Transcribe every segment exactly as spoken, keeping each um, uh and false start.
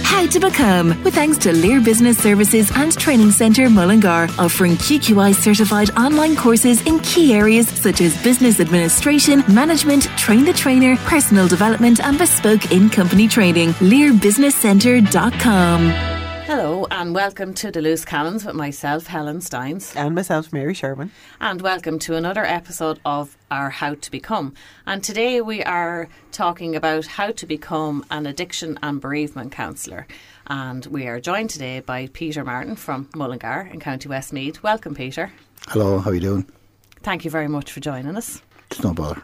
How to Become, with thanks to Lear Business Services and Training Centre Mullingar, offering Q Q I certified online courses in key areas such as business administration, management, train the trainer, personal development and bespoke in-company training. lear business centre dot com. Hello and welcome to The Loose Cannons with myself, Helen Steins. And myself, Mary Sherman. And welcome to another episode of our How to Become. And today we are talking about how to become an addiction and bereavement counsellor. And we are joined today by Peter Martin from Mullingar in County Westmeath. Welcome, Peter. Hello, how are you doing? Thank you very much for joining us. It's no bother.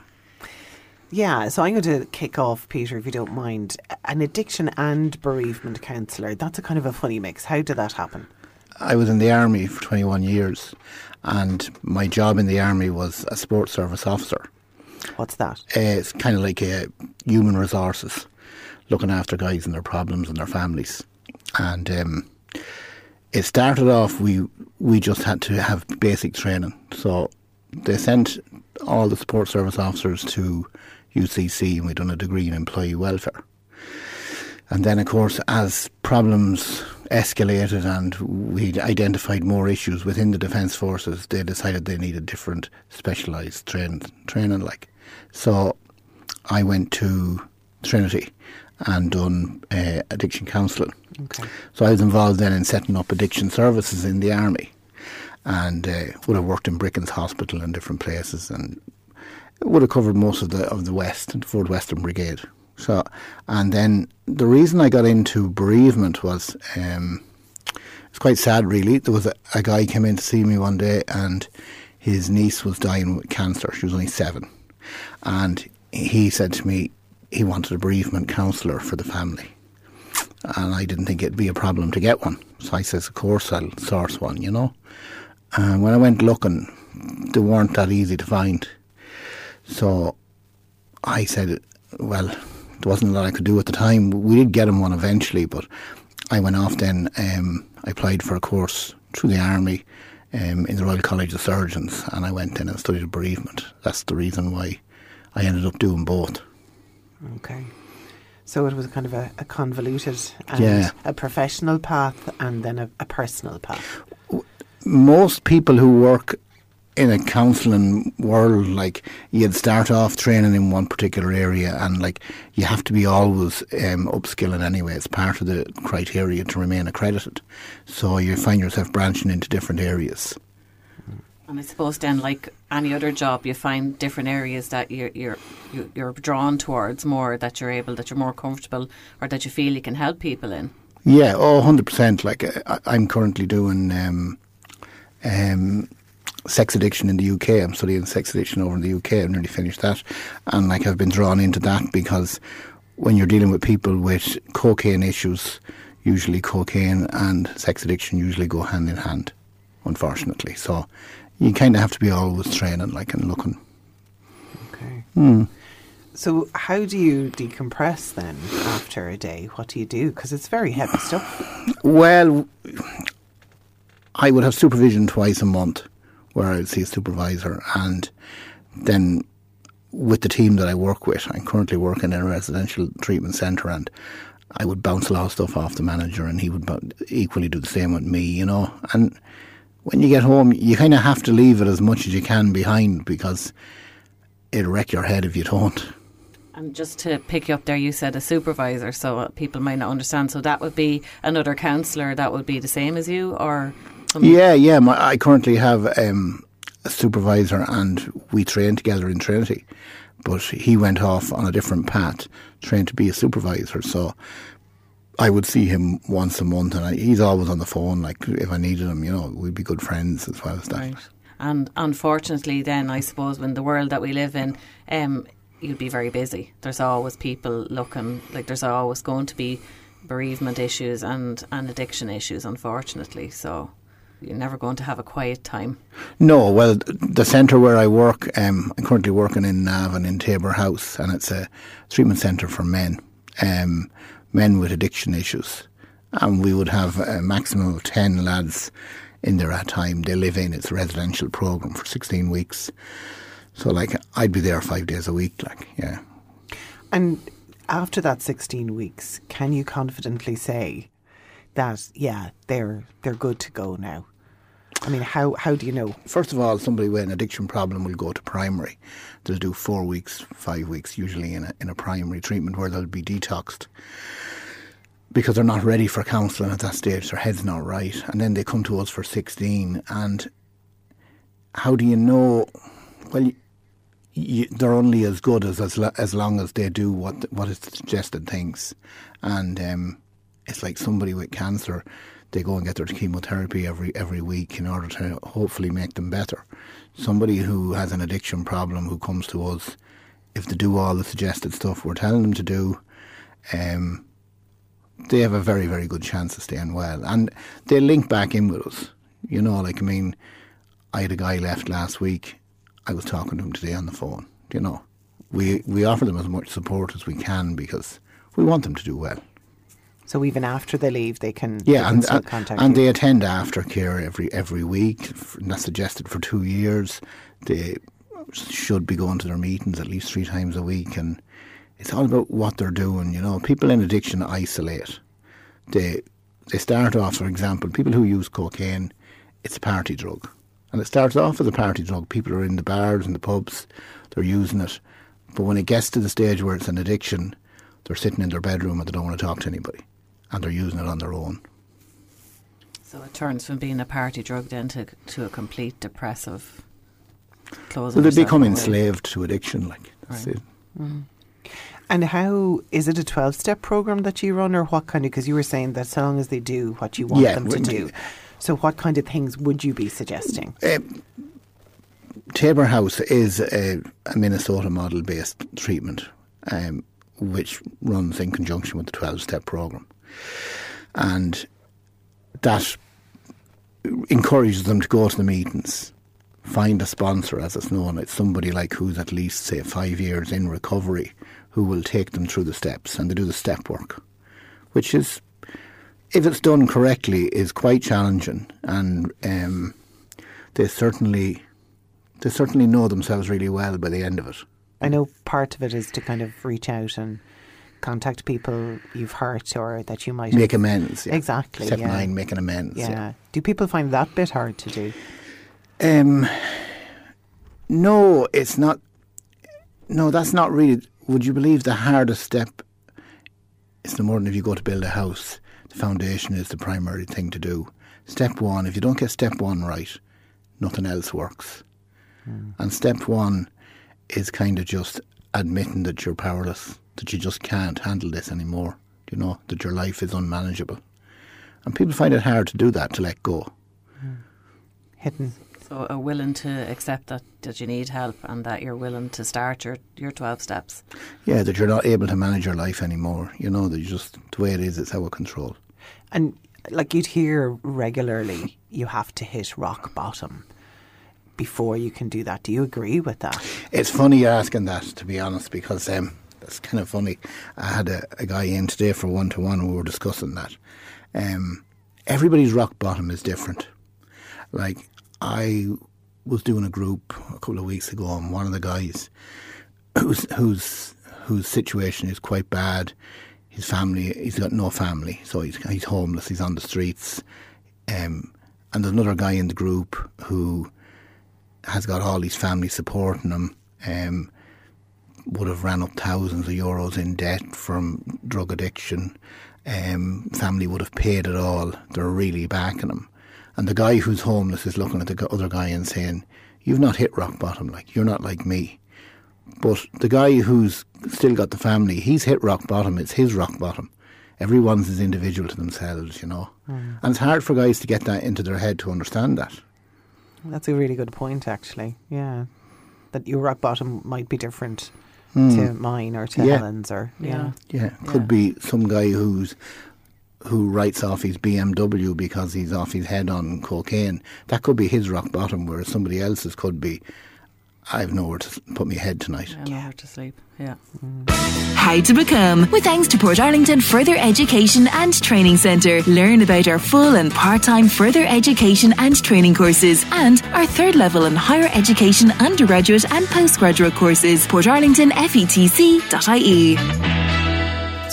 Yeah, so I'm going to kick off, Peter, if you don't mind. An addiction and bereavement counsellor, that's a kind of a funny mix. How did that happen? I was in the army for twenty-one years and my job in the army was a sports service officer. What's that? Uh, it's kind of like uh, human resources, looking after guys and their problems and their families. And um, it started off, we we just had to have basic training. So they sent all the sports service officers to U C C and we'd done a degree in employee welfare. And then, of course, as problems escalated and we identified more issues within the Defence Forces, they decided they needed different specialised train, training. Like, so I went to Trinity and done uh, addiction counselling. Okay. So I was involved then in setting up addiction services in the army, and uh, would have worked in Bricken's Hospital and different places, and would have covered most of the of the West, the Fourth Western Brigade. So, and then the reason I got into bereavement was, um, it's quite sad really. There was a, a guy came in to see me one day and his niece was dying with cancer. She was only seven. And he said to me he wanted a bereavement counsellor for the family. And I didn't think it'd be a problem to get one. So I says, of course I'll source one, you know. And when I went looking, they weren't that easy to find. So I said, well, there wasn't a lot I could do at the time. We did get him one eventually, but I went off then. Um, I applied for a course through the Army um, in the Royal College of Surgeons, and I went in and studied bereavement. That's the reason why I ended up doing both. Okay. So it was kind of a, a convoluted and yeah. a professional path and then a, a personal path. Most people who work in a counselling world, like, you'd start off training in one particular area and like you have to be always um, upskilling anyway. It's part of the criteria to remain accredited. So you find yourself branching into different areas. And I suppose then, like any other job, you find different areas that you're you're you're drawn towards more, that you're able, that you're more comfortable, or that you feel you can help people in. Yeah, oh, one hundred percent. Like, I, I'm currently doing um, um, sex addiction in the U K. I'm studying sex addiction over in the U K. I've nearly finished that. And like, I've been drawn into that because when you're dealing with people with cocaine issues, usually cocaine and sex addiction usually go hand in hand, unfortunately. So you kind of have to be always training, like, and looking. Okay. Mm. So how do you decompress then after a day? What do you do? Because it's very heavy stuff. Well, I would have supervision twice a month where I would see a supervisor, and then with the team that I work with, I'm currently working in a residential treatment centre, and I would bounce a lot of stuff off the manager and he would equally do the same with me, you know. And when you get home, you kind of have to leave it as much as you can behind because it'll wreck your head if you don't. And just to pick you up there, you said a supervisor, so people might not understand. So that would be another counsellor that would be the same as you, or something? Yeah, yeah. My, I currently have um, a supervisor and we train together in Trinity. But he went off on a different path, trained to be a supervisor. So I would see him once a month, and I, he's always on the phone. Like, if I needed him, you know, we'd be good friends as well as that. Right. And unfortunately, then I suppose in the world that we live in, um, you'd be very busy. There's always people looking. Like, there's always going to be bereavement issues and, and addiction issues, unfortunately. So you're never going to have a quiet time. No, well, the centre where I work, um, I'm currently working in Navan in Tabor House, and it's a treatment centre for men, um, men with addiction issues. And we would have a maximum of ten lads in there at a time. They live in, it's a residential programme for sixteen weeks. So, like, I'd be there five days a week, like, yeah. And after that sixteen weeks, can you confidently say that, yeah, they're they're good to go now? I mean, how, how do you know? First of all, somebody with an addiction problem will go to primary. They'll do four weeks, five weeks, usually in a, in a primary treatment where they'll be detoxed because they're not ready for counselling at that stage. Their head's not right. And then they come to us for sixteen. And how do you know? Well, you, you, they're only as good as as, as long as they do what what is the suggested things. And um, it's like somebody with cancer. They go and get their chemotherapy every every week in order to hopefully make them better. Somebody who has an addiction problem who comes to us, if they do all the suggested stuff we're telling them to do, um, they have a very, very good chance of staying well. And they link back in with us. You know, like, I mean, I had a guy left last week. I was talking to him today on the phone. You know, we, we offer them as much support as we can because we want them to do well. So even after they leave, they can, yeah, they can and, still and, contact and you. they attend aftercare every every week, and that's suggested for two years. They should be going to their meetings at least three times a week, and it's all about what they're doing. You know, people in addiction isolate. They they start off, for example, people who use cocaine, it's a party drug, and it starts off as a party drug. People are in the bars and the pubs, they're using it, but when it gets to the stage where it's an addiction, they're sitting in their bedroom and they don't want to talk to anybody. And they're using it on their own. So it turns from being a party drug then to to a complete depressive closing. Well, they yourself become away. enslaved to addiction, like that's Right. it. Mm. And how, is it a twelve-step programme that you run, or what kind of, because you were saying that so long as they do what you want Yeah, them to we- do. So what kind of things would you be suggesting? Um, Tabor House is a, a Minnesota model-based treatment, um, which runs in conjunction with the twelve-step programme. And that encourages them to go to the meetings, find a sponsor, as it's known. It's somebody like who's at least, say, five years in recovery who will take them through the steps, and they do the step work, which is, if it's done correctly, is quite challenging. And um, they certainly they certainly know themselves really well by the end of it. I know part of it is to kind of reach out and contact people you've hurt or that you might Make have, amends. Yeah. Exactly. Step yeah. nine, making amends. Yeah. Yeah. Do people find that bit hard to do? Um, no, it's not. No, that's not really. Would you believe the hardest step is no more than if you go to build a house. The foundation is the primary thing to do. Step one, if you don't get step one right, nothing else works. Mm. And step one is kind of just admitting that you're powerless, that you just can't handle this anymore, you know, that your life is unmanageable. And people find it hard to do that, to let go. Mm. Hidden. So are willing to accept that, that you need help and that you're willing to start your, your twelve steps. Yeah, that you're not able to manage your life anymore, you know, that you just, the way it is, it's out of control. And like you'd hear regularly, you have to hit rock bottom before you can do that. Do you agree with that? It's funny you're asking that, to be honest, because um, it's kind of funny. I had a, a guy in today for one-to-one and we were discussing that. Um, everybody's rock bottom is different. Like, I was doing a group a couple of weeks ago, and one of the guys whose whose whose situation is quite bad, his family, he's got no family, so he's he's homeless, he's on the streets. Um, and there's another guy in the group who has got all his family supporting him, um, would have ran up thousands of euros in debt from drug addiction. Um, family would have paid it all. They're really backing him. And the guy who's homeless is looking at the other guy and saying, you've not hit rock bottom, like, you're not like me. But the guy who's still got the family, he's hit rock bottom, it's his rock bottom. Everyone's is individual to themselves, you know. Mm. And it's hard for guys to get that into their head to understand that. That's a really good point, actually, yeah. That your rock bottom might be different mm. to mine or to yeah. Helen's, or, yeah. yeah. Yeah, could yeah. be some guy who's who writes off his B M W because he's off his head on cocaine. That could be his rock bottom, whereas somebody else's could be, I've nowhere to put my head tonight. Yeah, nowhere to sleep, yeah. Mm. How to become, with thanks to Portarlington Further Education and Training Centre. Learn about our full and part-time further education and training courses and our third level and higher education undergraduate and postgraduate courses. portarlington f e t c dot i e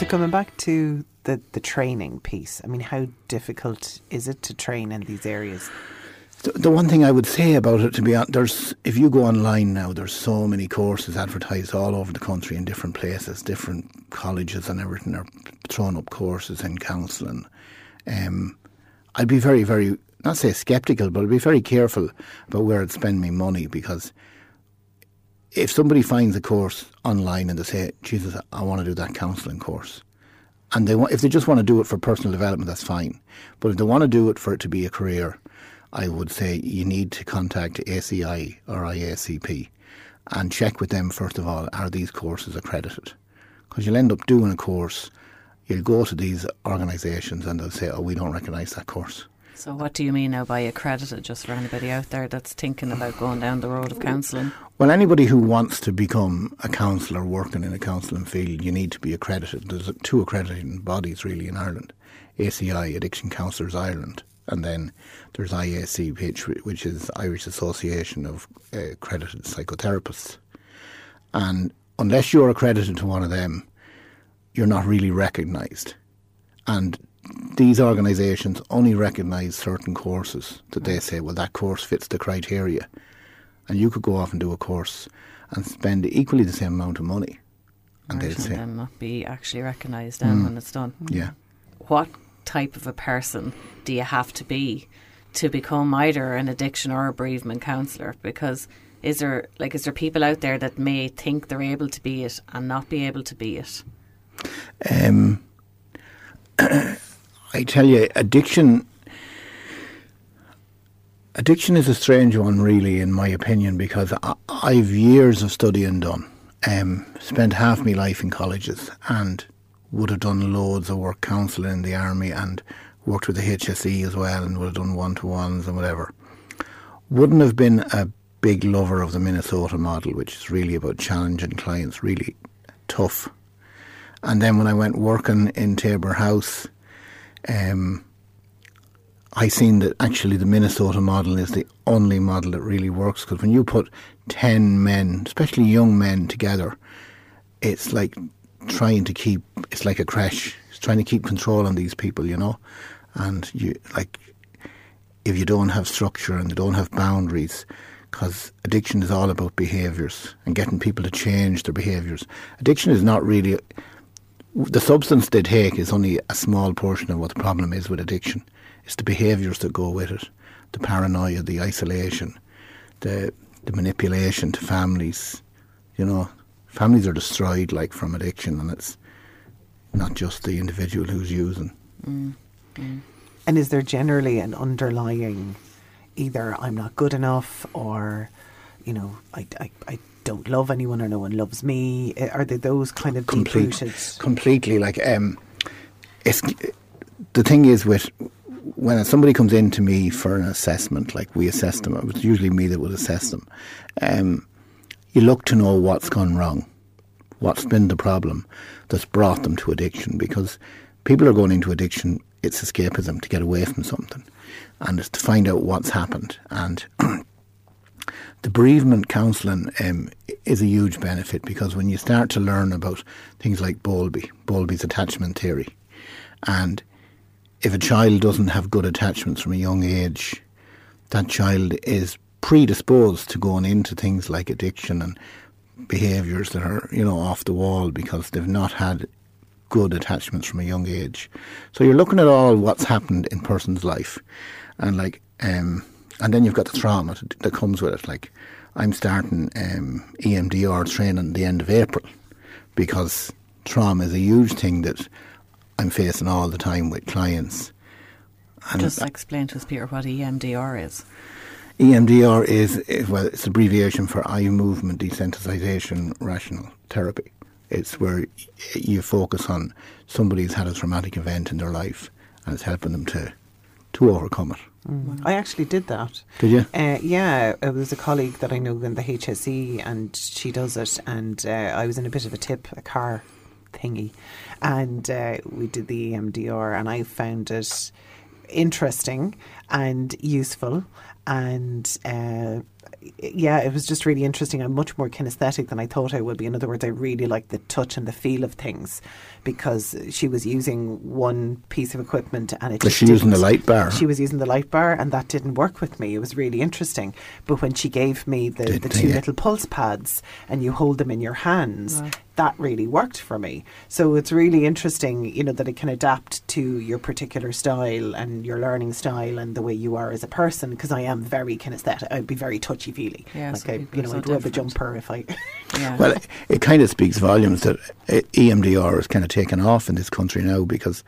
So coming back to the, the training piece, I mean, how difficult is it to train in these areas? The, the one thing I would say about it, to be honest, there's, if you go online now, there's so many courses advertised all over the country in different places, different colleges and everything are throwing up courses in counselling. Um, I'd be very, very, not say sceptical, but I'd be very careful about where I'd spend my money, because if somebody finds a course online and they say, Jesus, I want to do that counselling course, and they want, if they just want to do it for personal development, that's fine. But if they want to do it for it to be a career, I would say you need to contact A C I or I A C P and check with them, first of all, are these courses accredited? Because you'll end up doing a course, you'll go to these organisations and they'll say, oh, we don't recognise that course. So what do you mean now by accredited, just for anybody out there that's thinking about going down the road of counselling? Well, anybody who wants to become a counsellor working in a counselling field, you need to be accredited. There's two accrediting bodies really in Ireland, A C I, Addiction Counsellors Ireland, and then there's I A C P, which is Irish Association of uh, Accredited Psychotherapists. And unless you're accredited to one of them, you're not really recognised. And these organisations only recognise certain courses that they say, well, that course fits the criteria. And you could go off and do a course and spend equally the same amount of money. And they'd say, then not be actually recognised then mm, when it's done. Yeah. What type of a person do you have to be to become either an addiction or a bereavement counsellor? Because is there like is there people out there that may think they're able to be it and not be able to be it? Um, I tell you, addiction addiction is a strange one, really, in my opinion, because I, I've years of studying done. Um, spent half my life in colleges and would have done loads of work counselling in the army and worked with the H S E as well, and would have done one-to-ones and whatever. Wouldn't have been a big lover of the Minnesota model, which is really about challenging clients, really tough. And then when I went working in Tabor House, um, I seen that actually the Minnesota model is the only model that really works, because when you put ten men, especially young men, together, it's like trying to keep, it's like a crash. It's trying to keep control on these people, you know. And you like, if you don't have structure and they don't have boundaries, because addiction is all about behaviours and getting people to change their behaviours. Addiction is not really, the substance they take is only a small portion of what the problem is with addiction. It's the behaviours that go with it, the paranoia, the isolation, the the manipulation to families. You know, families are destroyed like from addiction, and it's not just the individual who's using. Mm. Mm. And is there generally an underlying, either I'm not good enough, or, you know, I, I, I don't love anyone or no one loves me? Are there those kind of Complete, deep-rooted? Completely. Like, um, it's, the thing is with, when somebody comes in to me for an assessment, like we assess them, it was usually me that would assess them, um, you look to know what's gone wrong, what's been the problem that's brought them to addiction, because people are going into addiction, it's escapism, to get away from something, and it's to find out what's happened. And the bereavement counselling um, is a huge benefit, because when you start to learn about things like Bowlby, Bowlby's attachment theory, and if a child doesn't have good attachments from a young age, that child is predisposed to going into things like addiction and behaviours that are, you know, off the wall, because they've not had good attachments from a young age. So you're looking at all what's happened in a person's life, and like, um, and then you've got the trauma that comes with it. Like, I'm starting um, E M D R training at the end of April, because trauma is a huge thing that I'm facing all the time with clients. And just explain to us, Peter, what E M D R is. E M D R is, well, it's abbreviation for eye movement desensitization rational therapy. It's where you focus on somebody who's had a traumatic event in their life, and it's helping them to to overcome it. Mm. I actually did that. Did you? Uh, yeah, it was a colleague that I know in the H S E, and she does it, and uh, I was in a bit of a tip, a car thingy, and uh, we did the E M D R, and I found it interesting and useful, and uh, yeah, it was just really interesting. I'm much more kinesthetic than I thought I would be. In other words, I really like the touch and the feel of things, because she was using one piece of equipment and it Was just she using didn't- the light bar? She was using the light bar, and that didn't work with me. It was really interesting. But when she gave me the, Did the they? two little pulse pads and you hold them in your hands, that really worked for me. So it's really interesting, you know, that it can adapt to your particular style and your learning style and the way you are as a person, because I am very kinesthetic. I'd be very touchy-feely. Yeah, like some I, people you are know, so I'd rub a different. jumper if I... Yeah. Well, it, it kind of speaks volumes that uh, E M D R is kind of taken off in this country now, because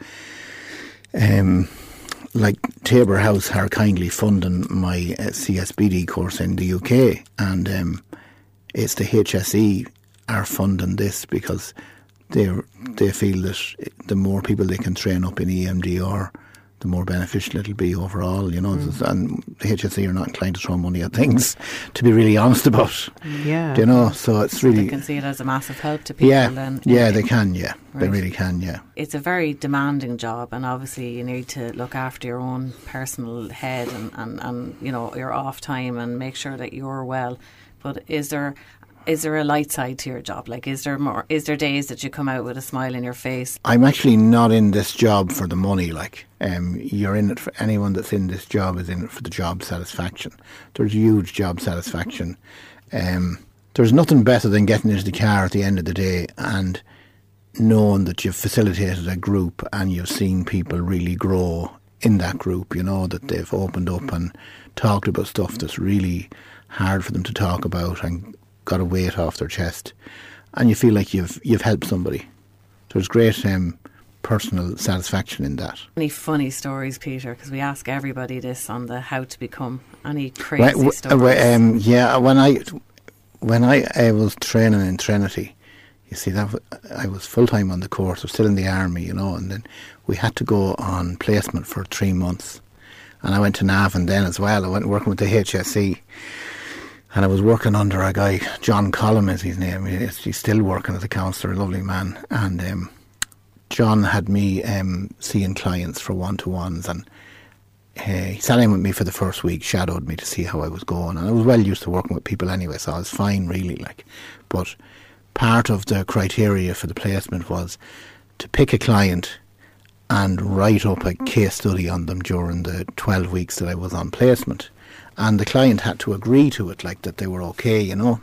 um, like Tabor House are kindly funding my uh, C S B D course in the U K, and um, it's the H S E are funding this because they they feel that the more people they can train up in E M D R, the more beneficial it'll be overall, you know. Mm. And the H S E are not inclined to throw money at things, to be really honest about. Yeah. Do you know? So it's So really... they can see it as a massive help to people. Yeah, and, yeah, they can, yeah. They Right. really can, yeah. It's a very demanding job, and obviously you need to look after your own personal head and, and, and you know, your off time and make sure that you're well. But is there is there a light side to your job? Like, is there more? Is there days that you come out with a smile in your face? I'm actually not in this job for the money, like. Um, you're in it for... Anyone that's in this job is in it for the job satisfaction. There's huge job satisfaction. Um, there's nothing better than getting into the car at the end of the day and knowing that you've facilitated a group and you've seen people really grow in that group, you know, that they've opened up and talked about stuff that's really hard for them to talk about and got a weight off their chest, and you feel like you've you've helped somebody. There's great um, personal satisfaction in that. Any funny stories, Peter? Because we ask everybody this on the how to become. Any crazy Well, w- stories? well, um, yeah, when I when I, I was training in Trinity, you see, that w- I was full time on the course. I was still in the army, you know, and then we had to go on placement for three months, and I went to Navan then as well. I went working with the H S E. And I was working under a guy, John Collum is his name. He's he's still working as a counsellor, a lovely man. And um, John had me um, seeing clients for one-to-ones, and uh, he sat in with me for the first week, shadowed me to see how I was going. And I was well used to working with people anyway, so I was fine really. Like, but part of the criteria for the placement was to pick a client and write up a case study on them during the twelve weeks that I was on placement. And the client had to agree to it, like that they were okay, you know,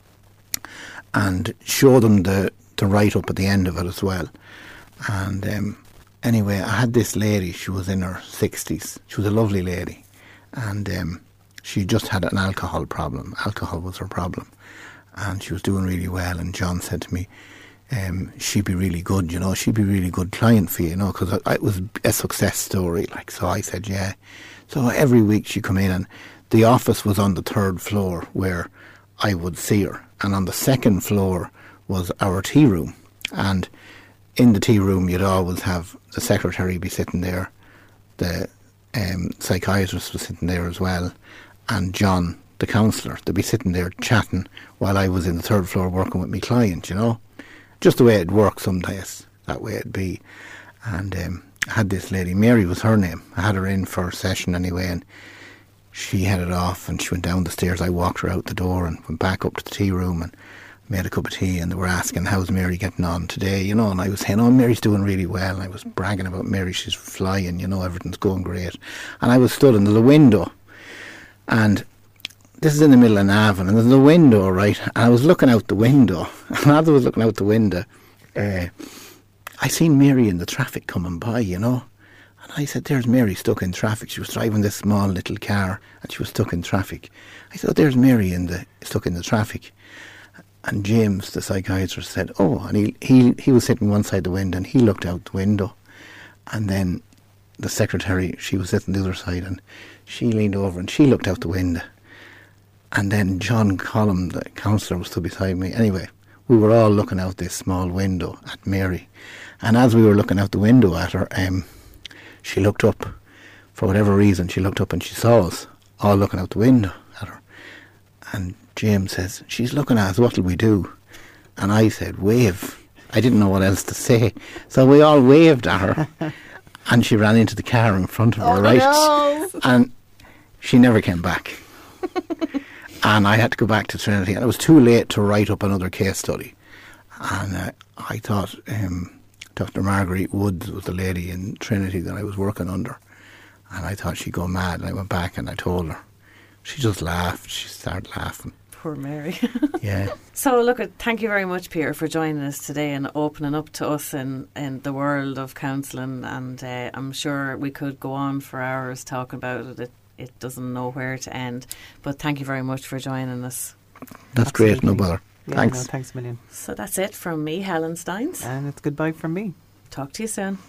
and show them the, the write-up at the end of it as well. And um, anyway, I had this lady, she was in her sixties. She was a lovely lady. And um, she just had an alcohol problem. Alcohol was her problem. And she was doing really well. And John said to me, um, she'd be really good, you know, she'd be a really good client for you, you know, because it was a success story. Like, so I said, yeah. So every week she'd come in, and the office was on the third floor where I would see her. And on the second floor was our tea room. And in the tea room, you'd always have the secretary be sitting there. The um, psychiatrist was sitting there as well. And John, the counsellor, they'd be sitting there chatting while I was in the third floor working with my client, you know. Just the way it'd work some days, that way it'd be. And um, I had this lady, Mary was her name. I had her in for a session anyway, and she headed off and she went down the stairs. I walked her out the door and went back up to the tea room and made a cup of tea, and they were asking, how's Mary getting on today, you know, and I was saying, oh, Mary's doing really well, and I was bragging about Mary, she's flying, you know, everything's going great. And I was stood in the window, and this is in the middle of Navan, and there's a window, right, and I was looking out the window, and as I was looking out the window, uh, I seen Mary in the traffic coming by, you know. And I said, there's Mary stuck in traffic. She was driving this small little car and she was stuck in traffic. I said, oh, there's Mary in the stuck in the traffic. And James, the psychiatrist, said, oh, and he, he, he was sitting one side of the window and he looked out the window. And then the secretary, she was sitting the other side, and she leaned over and she looked out the window. And then John Collum, the counsellor, was stood beside me. Anyway, we were all looking out this small window at Mary. And as we were looking out the window at her, um, she looked up. For whatever reason, she looked up and she saw us all looking out the window at her. And James says, she's looking at us, what'll we do? And I said, wave. I didn't know what else to say. So we all waved at her. And she ran into the car in front of her, Oh, right? no. And she never came back. and I had to go back to Trinity, and it was too late to write up another case study. And uh, I thought um, Doctor Marguerite Woods was the lady in Trinity that I was working under, and I thought she'd go mad. And I went back and I told her. She just laughed. She started laughing. Poor Mary. Yeah. So look, thank you very much, Peter, for joining us today and opening up to us in, in the world of counselling. And uh, I'm sure we could go on for hours talking about it. It, it doesn't know where to end. But thank you very much for joining us. That's Absolutely. great, no bother. Yeah, Thanks. No, thanks a million. So that's it from me, Helen Steins. And it's goodbye from me. Talk to you soon.